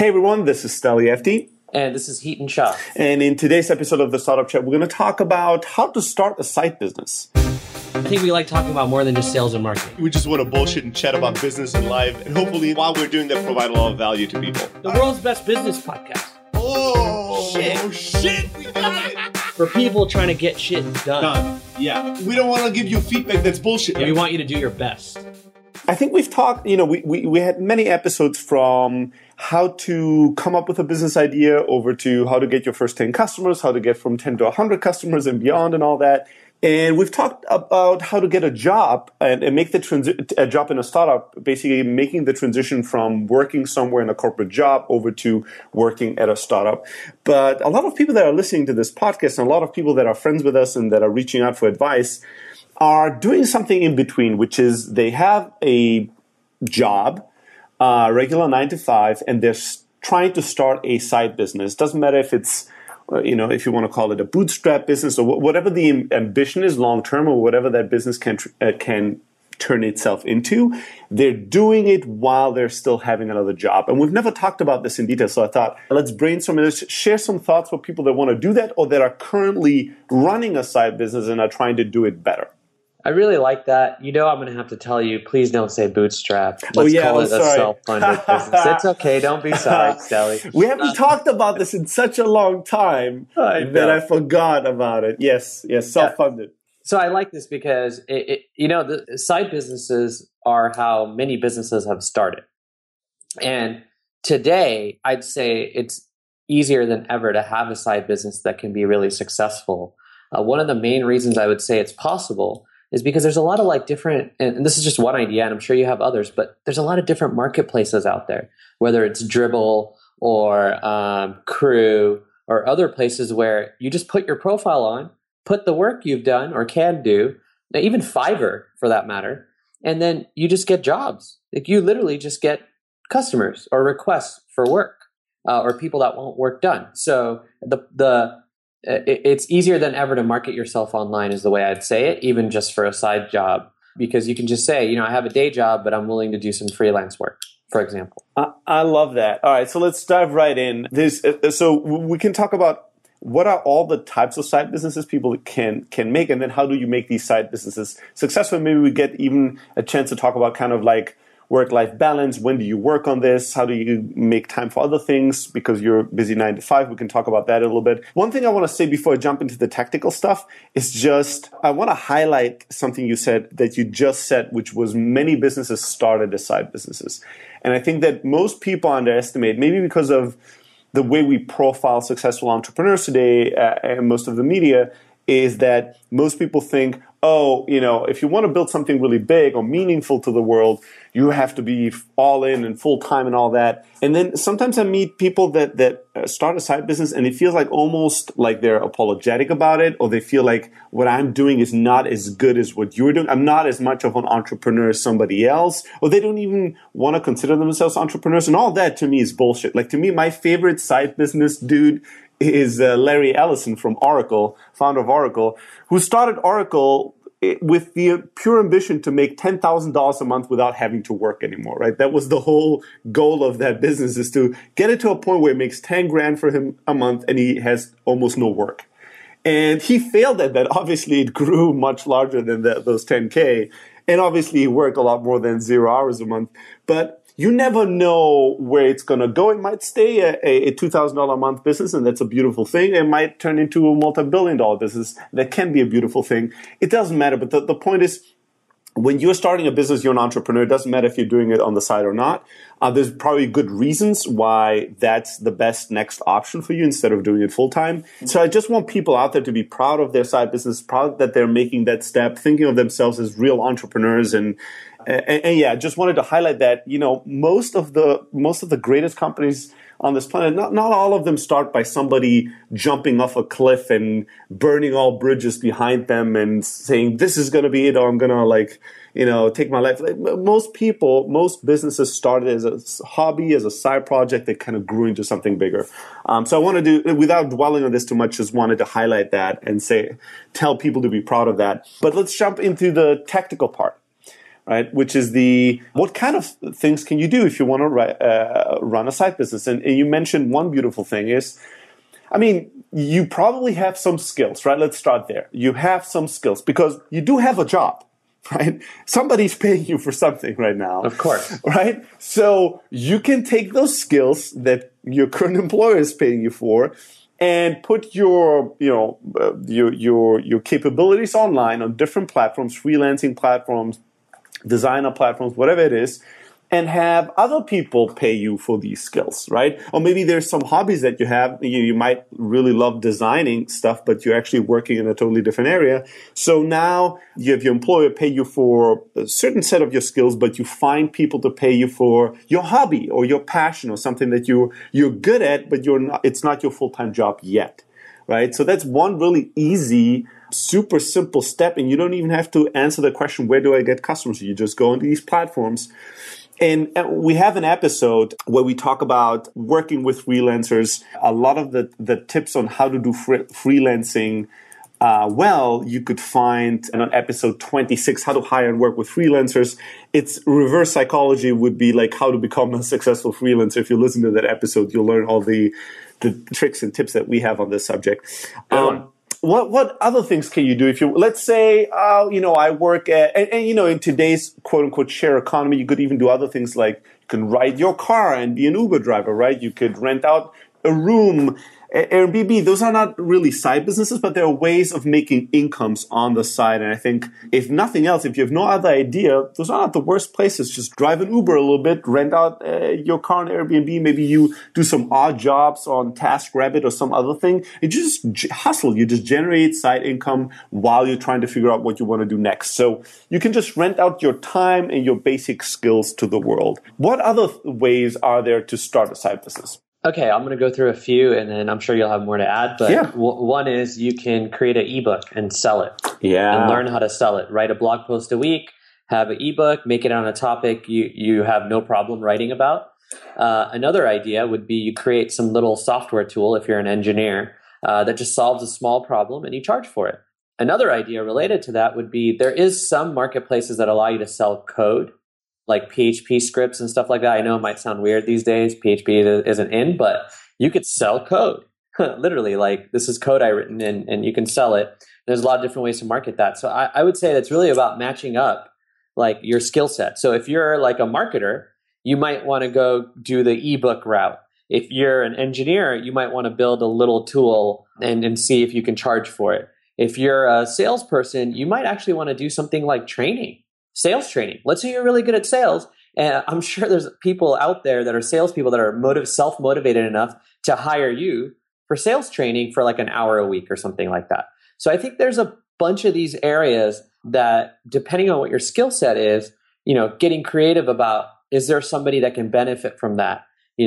Hey everyone, this is Steli FD. And this is Heaton Shah. And in today's episode of the Startup Chat, we're going to talk about how to start a side business. I think we like talking about more than just sales and marketing. We just want to bullshit and chat about business and life. And hopefully, while we're doing that, provide a lot of value to people. The world's best business podcast. Oh, shit. We got it. For people trying to get shit done. Yeah. We don't want to give you feedback that's bullshit. We want you to do your best. I think we've talked, we had many episodes from how to come up with a business idea over to how to get your first 10 customers, how to get from 10 to 100 customers and beyond and all that. And we've talked about how to get a job and make a job in a startup, basically making the transition from working somewhere in a corporate job over to working at a startup. But a lot of people that are listening to this podcast and a lot of people that are friends with us and that are reaching out for advice are doing something in between, which is they have a job, regular 9 to 5, and they're trying to start a side business. Doesn't matter if it's, if you want to call it a bootstrap business or whatever the ambition is long term or whatever that business can turn itself into. They're doing it while they're still having another job. And we've never talked about this in detail, so I thought, let's brainstorm and let's share some thoughts for people that want to do that or that are currently running a side business and are trying to do it better. I really like that. I'm going to have to tell you, please don't say bootstrap. Let's call it a self-funded business. It's okay. Don't be sorry, Steli. We haven't talked about this in such a long time that I forgot about it. Yes, self-funded. Yeah. So I like this because, the side businesses are how many businesses have started. And today, I'd say it's easier than ever to have a side business that can be really successful. One of the main reasons I would say it's possible is because there's a lot of different, and this is just one idea, and I'm sure you have others, but there's a lot of different marketplaces out there, whether it's Dribbble or Crew or other places where you just put your profile on, put the work you've done or can do, even Fiverr for that matter, and then you just get jobs. You literally just get customers or requests for work or people that want work done. So it's easier than ever to market yourself online is the way I'd say it, even just for a side job, because you can just say, I have a day job, but I'm willing to do some freelance work, for example. I love that. All right, so let's dive right in. So we can talk about what are all the types of side businesses people can make, and then how do you make these side businesses successful? Maybe we get even a chance to talk about kind of like work-life balance. When do you work on this? How do you make time for other things? Because you're busy 9 to 5. We can talk about that a little bit. One thing I want to say before I jump into the tactical stuff is just, I want to highlight something you just said, which was many businesses started as side businesses. And I think that most people underestimate, maybe because of the way we profile successful entrepreneurs today and most of the media, is that most people think, if you want to build something really big or meaningful to the world, you have to be all in and full time and all that. And then sometimes I meet people that start a side business and it feels like almost like they're apologetic about it, or they feel like what I'm doing is not as good as what you're doing. I'm not as much of an entrepreneur as somebody else, or they don't even want to consider themselves entrepreneurs. And all that to me is bullshit. To me, my favorite side business dude is Larry Ellison from Oracle, founder of Oracle, who started Oracle with the pure ambition to make $10,000 a month without having to work anymore, right? That was the whole goal of that business, is to get it to a point where it makes 10 grand for him a month and he has almost no work. And he failed at that. Obviously, it grew much larger than those 10K. And obviously, he worked a lot more than 0 hours a month. But you never know where it's going to go. It might stay a $2,000 a month business, and that's a beautiful thing. It might turn into a multi-billion-dollar business. That can be a beautiful thing. It doesn't matter. But the point is, when you're starting a business, you're an entrepreneur. It doesn't matter if you're doing it on the side or not. There's probably good reasons why that's the best next option for you instead of doing it full time. So I just want people out there to be proud of their side business, proud that they're making that step, thinking of themselves as real entrepreneurs. And yeah, just wanted to highlight that, most of the greatest companies on this planet, not all of them start by somebody jumping off a cliff and burning all bridges behind them and saying, this is going to be it, or I'm going to take my life. Most businesses started as a hobby, as a side project that kind of grew into something bigger. So I want to do, without dwelling on this too much, just wanted to highlight that and tell people to be proud of that. But let's jump into the tactical part. right? Which is what kind of things can you do if you want to run a side business? And you mentioned one beautiful thing is, I mean, you probably have some skills, right? Let's start there. You have some skills because you do have a job, right? Somebody's paying you for something right now. Of course. Right? So you can take those skills that your current employer is paying you for and put your capabilities online on different platforms, freelancing platforms, designer platforms, whatever it is, and have other people pay you for these skills, right? Or maybe there's some hobbies that you have. You might really love designing stuff, but you're actually working in a totally different area. So now you have your employer pay you for a certain set of your skills, but you find people to pay you for your hobby or your passion or something that you're good at, but it's not your full-time job yet, right? So that's one really easy, super simple step, and you don't even have to answer the question, where do I get customers? You just go into these platforms. And we have an episode where we talk about working with freelancers. A lot of the tips on how to do freelancing well, you could find on episode 26, how to hire and work with freelancers. It's reverse psychology would be like how to become a successful freelancer. If you listen to that episode, you'll learn all the tricks and tips that we have on this subject. What other things can you do if you, let's say, I work at, and in today's quote unquote share economy, you could even do other things like you can ride your car and be an Uber driver, right? You could rent out a room. Airbnb, those are not really side businesses, but there are ways of making incomes on the side. And I think if nothing else, if you have no other idea, those are not the worst places. Just drive an Uber a little bit, rent out your car on Airbnb. Maybe you do some odd jobs on TaskRabbit or some other thing. You just hustle. You just generate side income while you're trying to figure out what you want to do next. So you can just rent out your time and your basic skills to the world. What other ways are there to start a side business? Okay, I'm going to go through a few, and then I'm sure you'll have more to add. But yeah. One is you can create an ebook and sell it. Yeah. And learn how to sell it. Write a blog post a week, have an ebook, make it on a topic you have no problem writing about. Another idea would be you create some little software tool if you're an engineer that just solves a small problem and you charge for it. Another idea related to that would be there is some marketplaces that allow you to sell code, like PHP scripts and stuff like that. I know it might sound weird these days. PHP isn't in, but you could sell code. Literally, like this is code I've written and you can sell it. There's a lot of different ways to market that. So I would say that's really about matching up like your skill set. So if you're like a marketer, you might want to go do the ebook route. If you're an engineer, you might want to build a little tool and see if you can charge for it. If you're a salesperson, you might actually want to do something like sales training. Let's say you're really good at sales. And I'm sure there's people out there that are salespeople that are self-motivated enough to hire you for sales training for like an hour a week or something like that. So I think there's a bunch of these areas that, depending on what your skill set is, getting creative about, is there somebody that can benefit from that,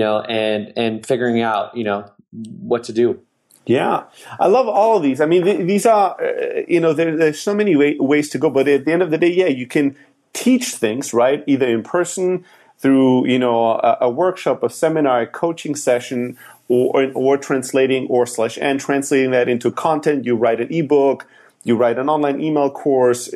and figuring out, what to do. Yeah, I love all of these. I mean, these are, there's so many ways to go. But at the end of the day, yeah, you can teach things, right? Either in person, through, a workshop, a seminar, a coaching session, or translating and translating that into content. You write an ebook, you write an online email course,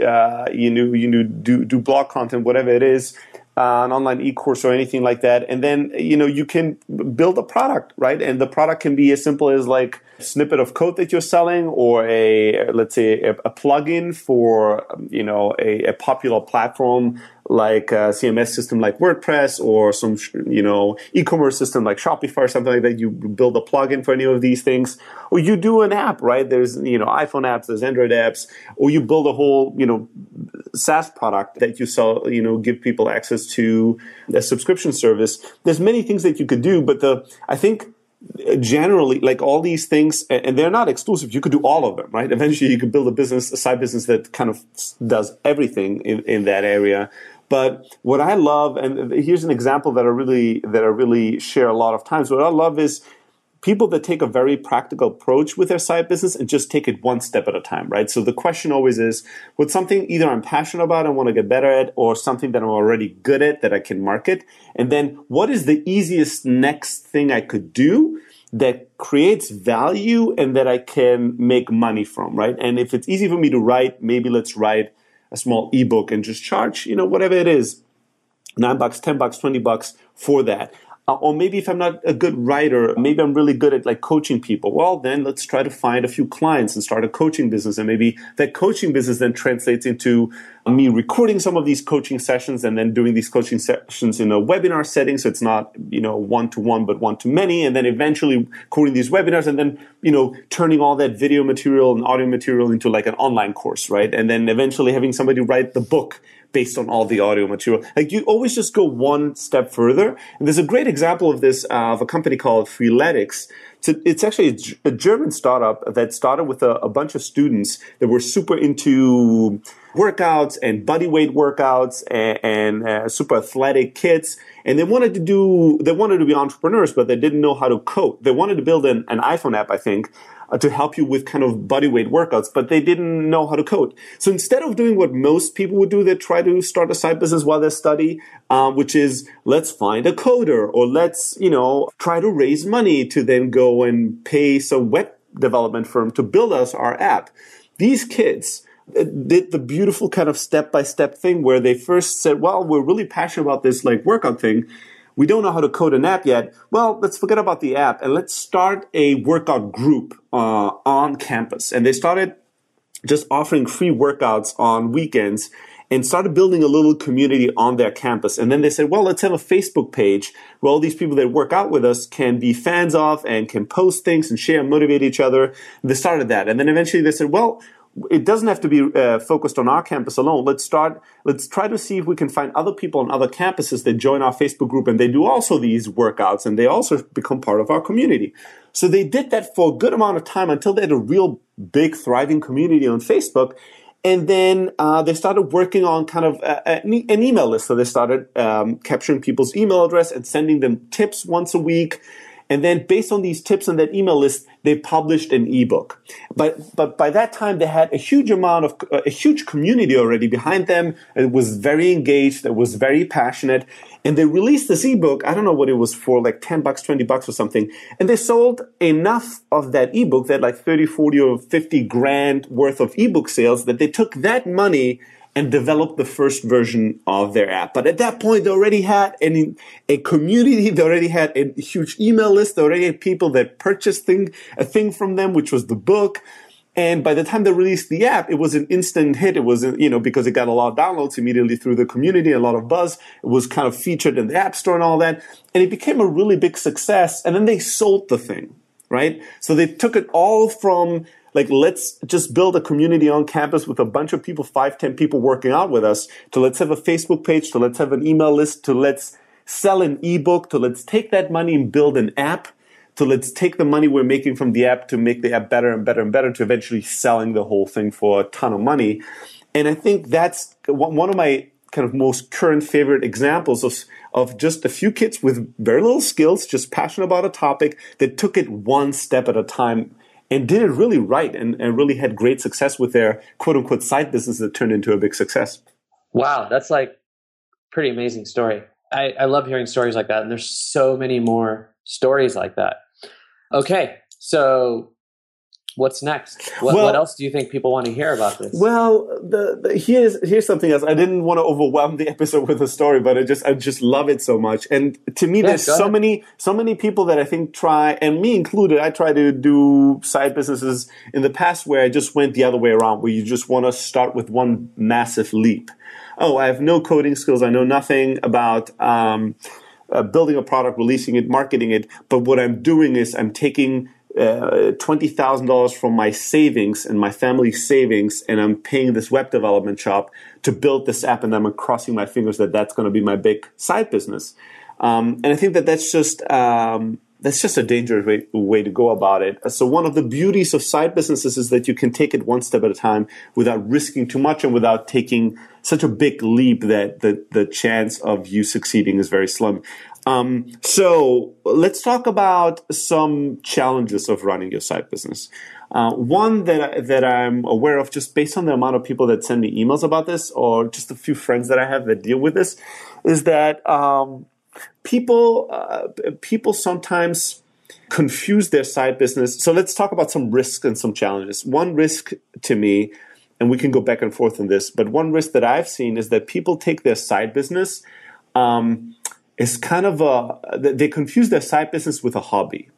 do blog content, whatever it is. An online e-course or anything like that. And then, you can build a product, right? And the product can be as simple as like a snippet of code that you're selling, or let's say a plugin for, a popular platform like a CMS system like WordPress, or some, e-commerce system like Shopify or something like that. You build a plugin for any of these things, or you do an app, right? There's, iPhone apps, there's Android apps, or you build a whole, SaaS product that you sell, give people access to a subscription service. There's many things that you could do, but I think generally, like all these things, and they're not exclusive, you could do all of them, right? Eventually you could build a side business that kind of does everything in that area. But what I love, and here's an example that I really share a lot of times, what I love is people that take a very practical approach with their side business and just take it one step at a time, right? So the question always is, what's something either I'm passionate about and want to get better at, or something that I'm already good at that I can market? And then what is the easiest next thing I could do that creates value and that I can make money from, right? And if it's easy for me to write, maybe let's write a small ebook and just charge, whatever it is, $9, $10, $20 for that. Or maybe if I'm not a good writer, maybe I'm really good at like coaching people. Well, then let's try to find a few clients and start a coaching business. And maybe that coaching business then translates into me recording some of these coaching sessions and then doing these coaching sessions in a webinar setting. So it's not, one-to-one, but one-to-many. And then eventually recording these webinars and then, turning all that video material and audio material into like an online course, right? And then eventually having somebody write the book based on all the audio material. Like you always just go one step further. And there's a great example of this of a company called Freeletics. So it's actually a German startup that started with a bunch of students that were super into workouts and body weight workouts and super athletic kids. And they wanted to be entrepreneurs, but they didn't know how to code. They wanted to build an iPhone app, I think, to help you with kind of body weight workouts, but they didn't know how to code. So instead of doing what most people would do, they try to start a side business while they study, which is let's find a coder or let's, try to raise money to then go and pay some web development firm to build us our app. These kids did the beautiful kind of step-by-step thing where they first said, well, we're really passionate about this like workout thing. We don't know how to code an app yet. Well, let's forget about the app and let's start a workout group on campus. And they started just offering free workouts on weekends and started building a little community on their campus. And then they said, well, let's have a Facebook page where all these people that work out with us can be fans of and can post things and share and motivate each other. And they started that. And then eventually they said, well, it doesn't have to be focused on our campus alone. Let's try to see if we can find other people on other campuses that join our Facebook group and they do also these workouts and they also become part of our community. So they did that for a good amount of time until they had a real big thriving community on Facebook. And then they started working on kind of an email list. So they started capturing people's email address and sending them tips once a week. And then based on these tips on that email list, they published an ebook. But by that time, they had a huge community already behind them. It was very engaged. It was very passionate. And they released this ebook. I don't know what it was for, like $10, $20 or something. And they sold enough of that ebook, that like 30, 40 or 50 grand worth of ebook sales, that they took that money and developed the first version of their app. But at that point, they already had a community. They already had a huge email list. They already had people that purchased a thing from them, which was the book. And by the time they released the app, it was an instant hit. It was, because it got a lot of downloads immediately through the community, a lot of buzz. It was kind of featured in the App Store and all that. And it became a really big success. And then they sold the thing, right? So they took it all from like, let's just build a community on campus with a bunch of people, 5, 10 people working out with us, to let's have a Facebook page, to let's have an email list, to let's sell an ebook, to let's take that money and build an app, to let's take the money we're making from the app to make the app better and better and better, to eventually selling the whole thing for a ton of money. And I think that's one of my kind of most current favorite examples of just a few kids with very little skills, just passionate about a topic, that took it one step at a time and did it really right and really had great success with their quote-unquote side business that turned into a big success. Wow, that's like pretty amazing story. I love hearing stories like that, and there's so many more stories like that. Okay, so what's next? What else do you think people want to hear about this? Well, here's something else. I didn't want to overwhelm the episode with a story, but I just love it so much. And to me, there's so many people that I think try, and me included, I try to do side businesses in the past where I just went the other way around, where you just want to start with one massive leap. Oh, I have no coding skills. I know nothing about building a product, releasing it, marketing it. But what I'm doing is I'm taking $20,000 from my savings and my family's savings, and I'm paying this web development shop to build this app, and I'm crossing my fingers that that's going to be my big side business. And I think that's just a dangerous way to go about it. So one of the beauties of side businesses is that you can take it one step at a time without risking too much and without taking such a big leap that the chance of you succeeding is very slim. So let's talk about some challenges of running your side business. One that I'm aware of, just based on the amount of people that send me emails about this, or just a few friends that I have that deal with this, is that people sometimes confuse their side business. So let's talk about some risks and some challenges. One risk to me and we can go back and forth on this, but one risk that I've seen is that people take their side business is kind of they confuse their side business with a hobby.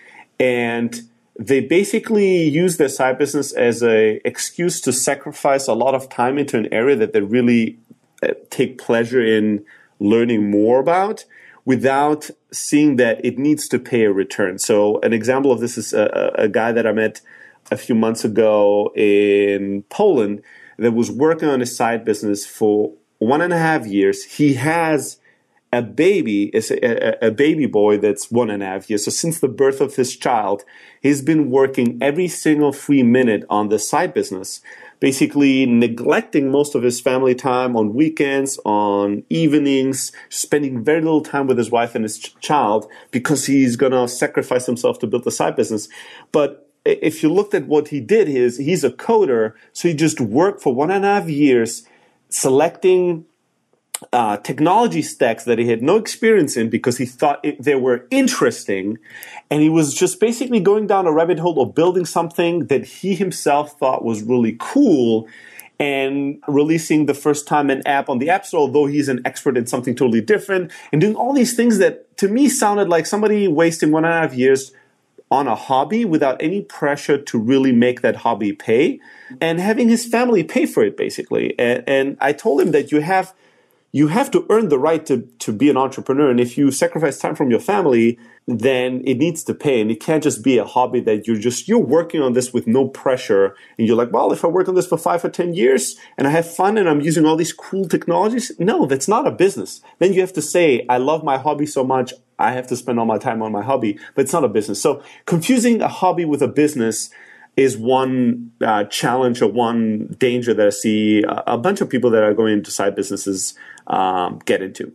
And they basically use their side business as an excuse to sacrifice a lot of time into an area that they really take pleasure in learning more about, without seeing that it needs to pay a return. So an example of this is a guy that I met a few months ago in Poland that was working on his side business for 1.5 years. He has a baby, a baby boy that's 1.5 years. So since the birth of his child, he's been working every single free minute on the side business, basically neglecting most of his family time on weekends, on evenings, spending very little time with his wife and his child because he's going to sacrifice himself to build the side business. But if you looked at what he did, he's a coder, so he just worked for 1.5 years selecting technology stacks that he had no experience in because he thought they were interesting, and he was just basically going down a rabbit hole of building something that he himself thought was really cool and releasing the first time an app on the App Store, although he's an expert in something totally different, and doing all these things that to me sounded like somebody wasting 1.5 years on a hobby without any pressure to really make that hobby pay, and having his family pay for it, basically. And I told him that you have to earn the right to be an entrepreneur. And if you sacrifice time from your family, then it needs to pay. And it can't just be a hobby that you're working on this with no pressure. And you're like, well, if I work on this for 5 or 10 years and I have fun and I'm using all these cool technologies, no, that's not a business. Then you have to say, I love my hobby so much, I have to spend all my time on my hobby, but it's not a business. So confusing a hobby with a business is one challenge or one danger that I see a bunch of people that are going into side businesses get into.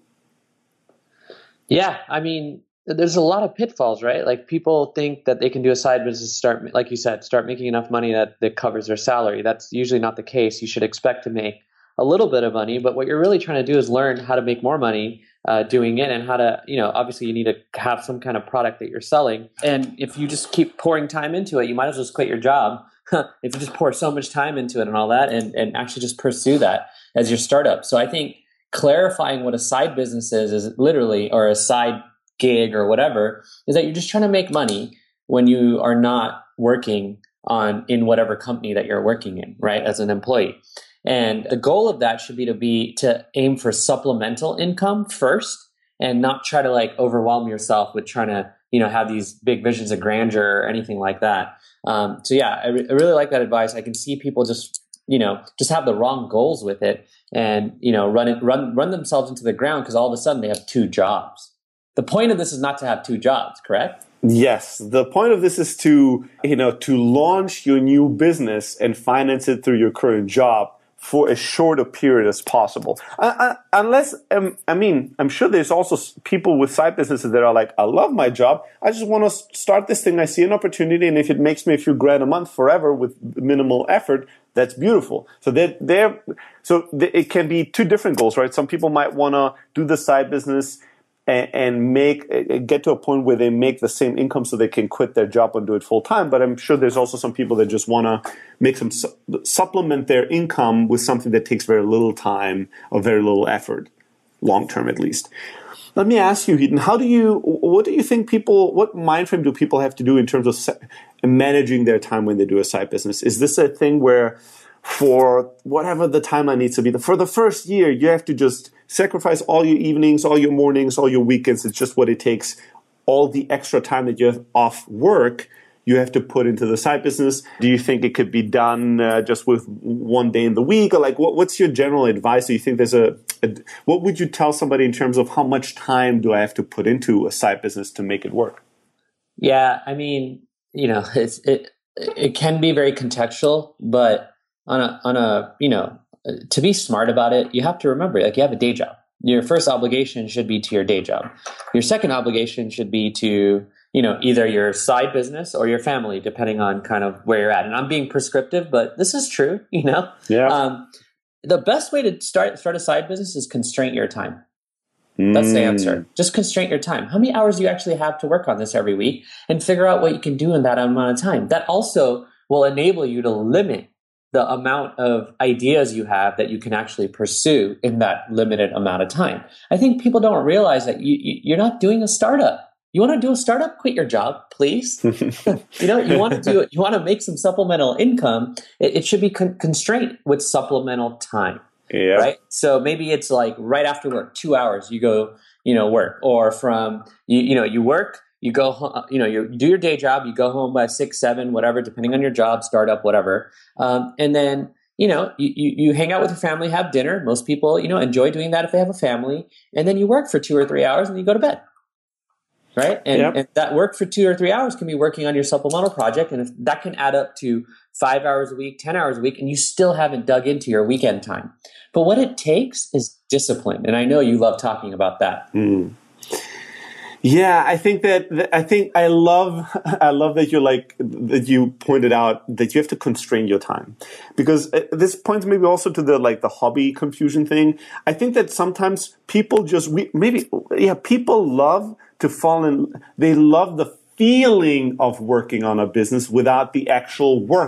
Yeah, I mean, there's a lot of pitfalls, right? Like people think that they can do a side business, like you said, start making enough money that covers their salary. That's usually not the case. You should expect to make a little bit of money, but what you're really trying to do is learn how to make more money doing it, and how to, obviously you need to have some kind of product that you're selling. And if you just keep pouring time into it, you might as well just quit your job. If you just pour so much time into it and all that, and actually just pursue that as your startup. So I think clarifying what a side business is literally, or a side gig or whatever, is that you're just trying to make money when you are not working in whatever company that you're working in, right? As an employee. And the goal of that should be to aim for supplemental income first, and not try to overwhelm yourself with trying to, have these big visions of grandeur or anything like that. So yeah, I really like that advice. I can see people just have the wrong goals with it, and, run themselves into the ground because all of a sudden they have 2 jobs. The point of this is not to have 2 jobs, correct? Yes. The point of this is to launch your new business and finance it through your current job for as short a period as possible. Unless, I'm sure there's also people with side businesses that are like, I love my job. I just want to start this thing. I see an opportunity. And if it makes me a few grand a month forever with minimal effort, that's beautiful. So it can be 2 different goals, right? Some people might want to do the side business and get to a point where they make the same income so they can quit their job and do it full time. But I'm sure there's also some people that just want to make some supplement their income with something that takes very little time or very little effort, long term at least. Let me ask you, Hiten, what do you think what mind frame do people have to do in terms of managing their time when they do a side business? Is this a thing where for whatever the timeline needs to be, for the first year, you have to just sacrifice all your evenings, all your mornings, all your weekends? It's just what it takes. All the extra time that you have off work, you have to put into the side business. Do you think it could be done just with one day in the week? Or what's your general advice? Do you think there's what would you tell somebody in terms of how much time do I have to put into a side business to make it work? Yeah, I mean, it can be very contextual, but to be smart about it, you have to remember, you have a day job. Your first obligation should be to your day job. Your second obligation should be to, either your side business or your family, depending on kind of where you're at. And I'm being prescriptive, but this is true, Yeah. The best way to start a side business is constrain your time. That's the answer. Just constrain your time. How many hours do you actually have to work on this every week, and figure out what you can do in that amount of time? That also will enable you to limit the amount of ideas you have that you can actually pursue in that limited amount of time. I think people don't realize that you're not doing a startup. You want to do a startup? Quit your job, please. You want to make some supplemental income. It should be constrained with supplemental time. Yeah. Right. So maybe it's like right after work, 2 hours, you go, work, or from, you work, you go home, you do your day job, you go home by 6, 7, whatever, depending on your job, startup, whatever. And then, you hang out with your family, have dinner. Most people, enjoy doing that if they have a family. And then you work for 2 or 3 hours and you go to bed. Right. And that work for 2 or 3 hours can be working on your supplemental project. And if that can add up to 5 hours a week, 10 hours a week, and you still haven't dug into your weekend time. But what it takes is discipline. And I know you love talking about that. Mm. Yeah, I think I love that you pointed out that you have to constrain your time, because this points maybe also to the hobby confusion thing. I think that sometimes people people love to they love the feeling of working on a business without the actual work